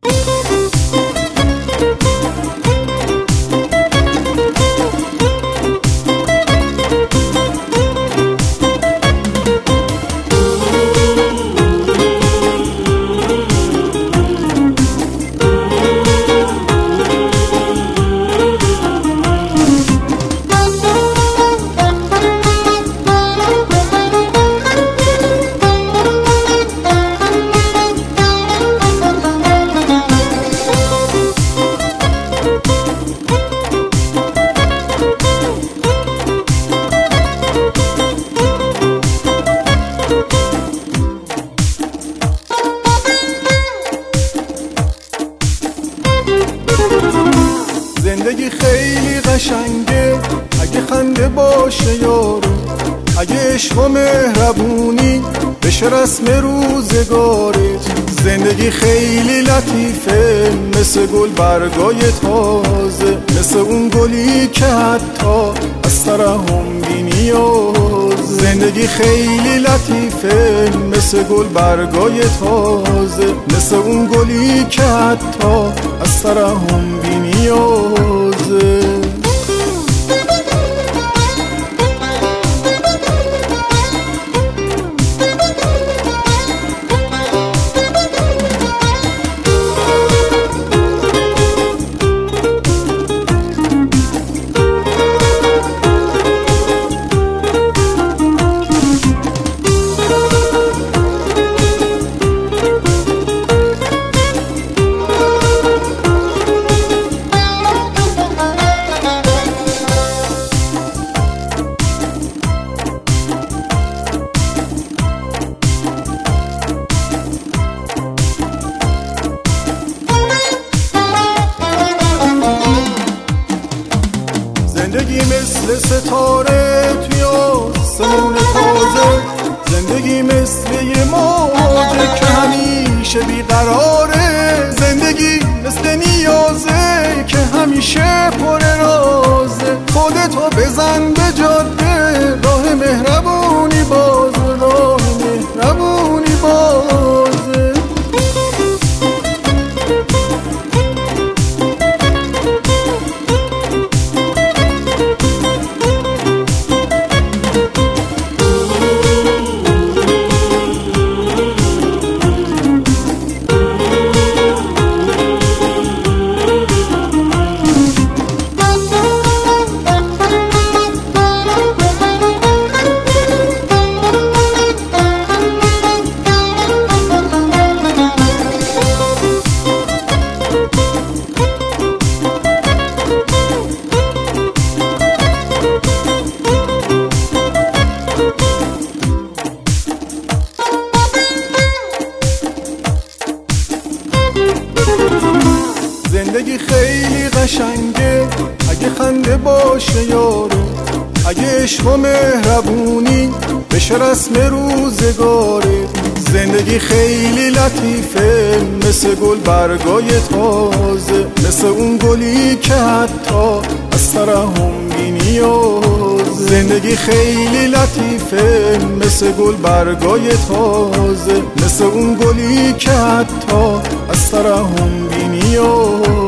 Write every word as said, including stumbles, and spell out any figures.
زندگی خیلی قشنگه اگه خنده باشه یارو، اگه عشق و مهربونی بشه رسم روزگارت. زندگی خیلی لطیفه مثل گل برگای تازه، مثل اون گلی که حتی از ترحم بی نیاز. زندگی خیلی لطیفه مثل گل برگای تازه، مثل اون گلی که حتی از ترحم بی نیازه. زندگی مثل ستاره توی آسمون تازه، زندگی مثل یه موجه که همیشه بیقراره. زندگی مثل نیازه که همیشه پر رازه. خودتو بزن به جاده، راه مهربونی باز، راه مهربونی بازه. زندگی خیلی قشنگه اگه خنده باشه یارو، اگه عشق و مهربونی بشه رسم روزگاره. زندگی خیلی لطیفه مثل گل برگای تازه، مثل اون گلی که حتی از ترحم بی نیاز. زندگی خیلی لطیفه مثل گل برگای تازه، مثل اون گلی که حتی از ترحم بی نیاز.